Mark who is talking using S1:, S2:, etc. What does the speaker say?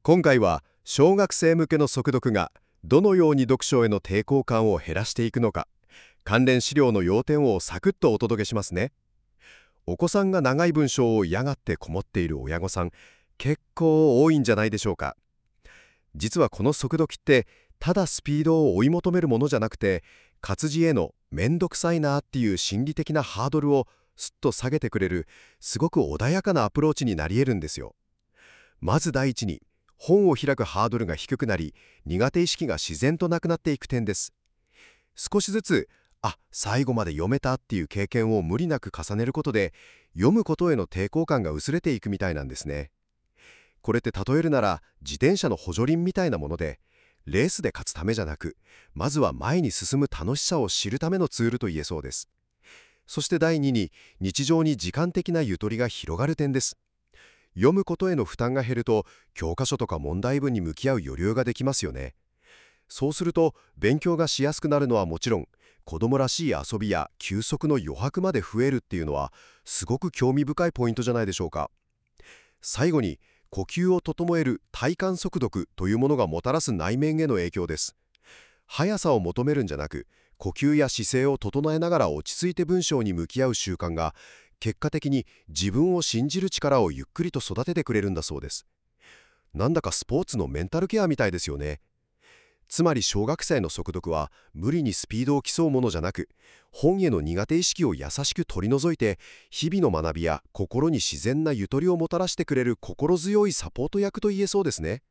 S1: 今回は小学生向けの速読がどのように読書への抵抗感を減らしていくのか、関連資料の要点をサクッとお届けしますね。お子さんが長い文章を嫌がってこもっている親御さん、結構多いんじゃないでしょうか。実はこの速読ってただスピードを追い求めるものじゃなくて、活字へのめんどくさいなっていう心理的なハードルをすっと下げてくれる、すごく穏やかなアプローチになり得るんですよ。まず第一に、本を開くハードルが低くなり、苦手意識が自然となくなっていく点です。少しずつ、最後まで読めたっていう経験を無理なく重ねることで、読むことへの抵抗感が薄れていくみたいなんですね。これって例えるなら、自転車の補助輪みたいなもので、レースで勝つためじゃなく、まずは前に進む楽しさを知るためのツールと言えそうです。そして第2に、日常に時間的なゆとりが広がる点です。読むことへの負担が減ると、教科書とか問題文に向き合う余裕ができますよね。そうすると、勉強がしやすくなるのはもちろん、子供らしい遊びや休息の余白まで増えるっていうのは、すごく興味深いポイントじゃないでしょうか。最後に、呼吸を整える体感速読というものがもたらす内面への影響です。速さを求めるんじゃなく、呼吸や姿勢を整えながら落ち着いて文章に向き合う習慣が、結果的に自分を信じる力をゆっくりと育ててくれるんだそうです。なんだかスポーツのメンタルケアみたいですよね。つまり小学生の速読は無理にスピードを競うものじゃなく、本への苦手意識を優しく取り除いて、日々の学びや心に自然なゆとりをもたらしてくれる心強いサポート役と言えそうですね。